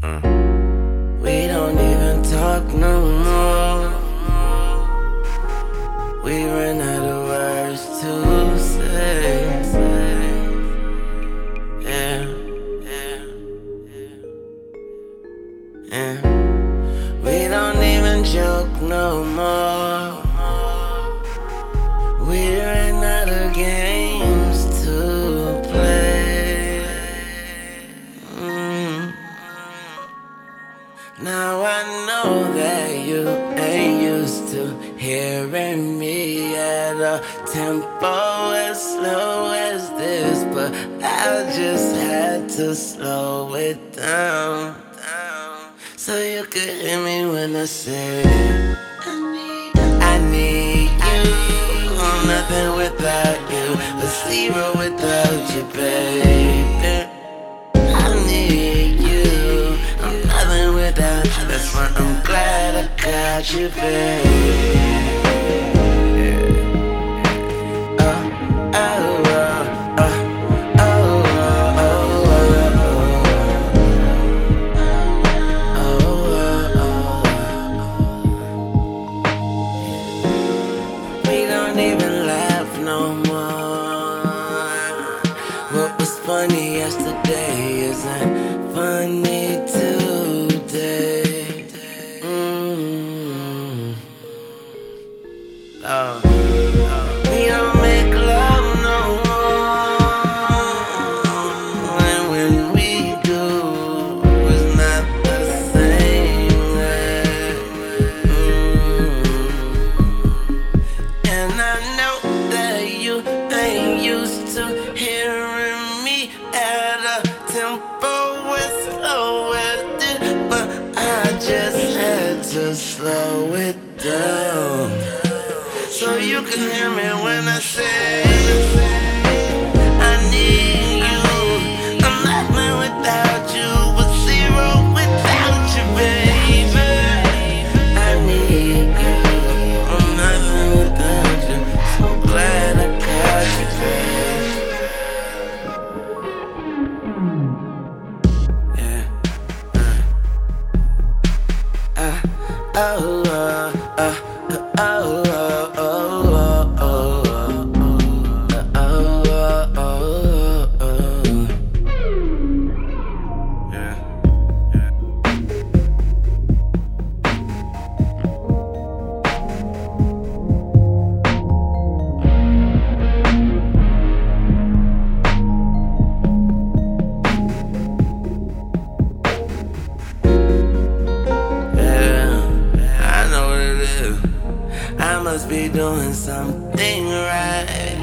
We don't even talk no more. We ran out of words to say. Yeah, yeah, yeah. We don't even joke no more. We ran out of games to play. Now I know that you ain't used to hearing me at a tempo as slow as this, but I just had to slow it down so you could hear me when I say I need you. I'm nothing without you, but zero without you, baby. I need you. I'm nothing without you. That's why I'm glad I got you, baby. We don't even laugh no more. What was funny yesterday isn't funny today. We don't make love no more, and when we do, it's not the same way. And I know that you ain't used to hearing me at a tempo as slow as this, but I just had to slow it down so you can hear me when I say I need you. I'm nothing without you, but zero without you, baby. I need you. I'm nothing without you. So glad I got you, baby. Yeah. Oh, I must be doing something right.